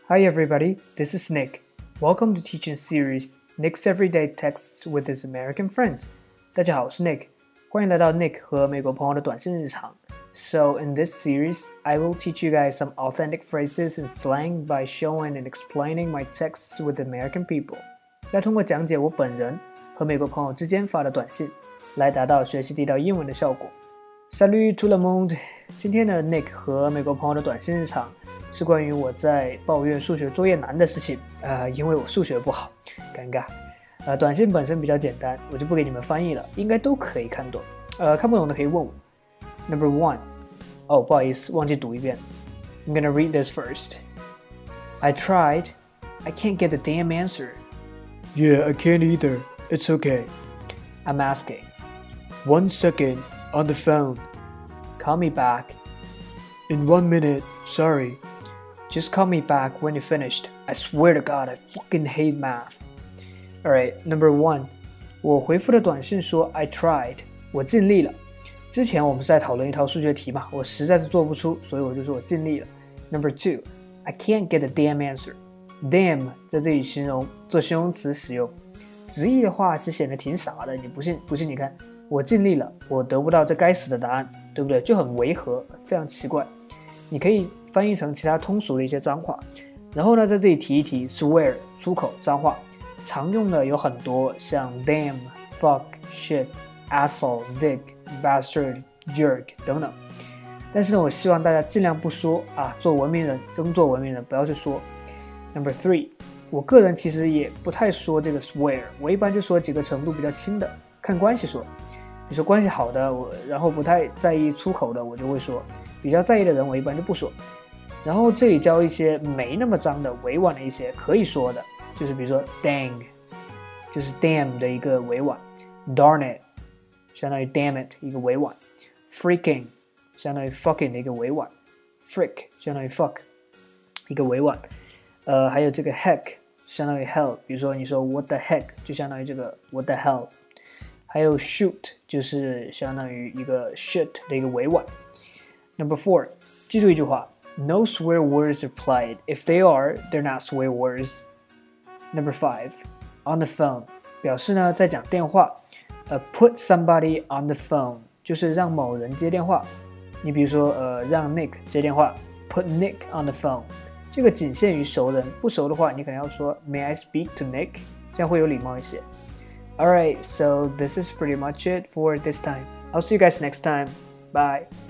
Hi everybody, this is Nick. Welcome to teaching series Nick's Everyday Texts with his American friends. 大家好，我是 Nick， 欢迎来到 Nick 和美国朋友的短信日常。So in this series, I will teach you guys some authentic phrases and slang by showing and explaining my texts with American people. 要通过讲解我本人和美国朋友之间发的短信，来达到学习地道英文的效果。Salut tout le monde！ 今天的 Nick 和美国朋友的短信日常是关于我在抱怨数学作业难的事情，因为我数学不好，尴尬。短信本身比较简单，我就不给你们翻译了，应该都可以看懂。看不懂的可以问我。Number 1， 哦，不好意思，忘记读一遍。I'm gonna read this first. I tried, I can't get the damn answer. Yeah, I can't either. It's okay. I'm asking. 1 second, on the phone. Call me back. In 1 minute, sorry. Just call me back when you're finished. I swear to God, I fucking hate math. Alright, number 1. 我回复的短信说 I tried. 我尽力了。之前我们是在讨论一套数学题嘛，我实在是做不出，所以我就说我尽力了。Number 2. I can't get a damn answer. Damn 在这里形容做形容词使用。直译的话是显得挺傻的，你不信你看，我尽力了，我得不到这该死的答案，对不对？就很违和，非常奇怪。你可以翻译成其他通俗的一些脏话，然后呢，在这里提一提 swear 出口脏话，常用的有很多，像 damn, fuck, shit, asshole, dick, bastard, jerk 等等。但是呢，我希望大家尽量不说啊，做文明人，真做文明人，不要去说。Number 3， 我个人其实也不太说这个 swear， 我一般就说几个程度比较轻的，看关系说。比如说关系好的，然后不太在意出口的，我就会说。比较在意的人，我一般就不说。然后这里教一些没那么脏的、委婉的一些可以说的，就是比如说 dang， 就是 damn 的一个委婉 ，darn it 相当于 damn it 一个委婉 ，freaking 相当于 fucking 的一个委婉 ，freak 相当于 fuck 一个委婉。还有这个 heck 相当于 hell， 比如说你说 what the heck 就相当于这个 what the hell。还有 shoot 就是相当于一个 shit 的一个委婉。Number 4， 记住一句话 No swear words applied. If they are, they're not swear words. Number 5, on the phone 表示呢在讲电话put somebody on the phone 就是让某人接电话。你比如说让 Nick 接电话 put Nick on the phone 这个仅限于熟人，不熟的话你可能要说 May I speak to Nick 这样会有礼貌一些。Alright, so this is pretty much it for this time. I'll see you guys next time. Bye.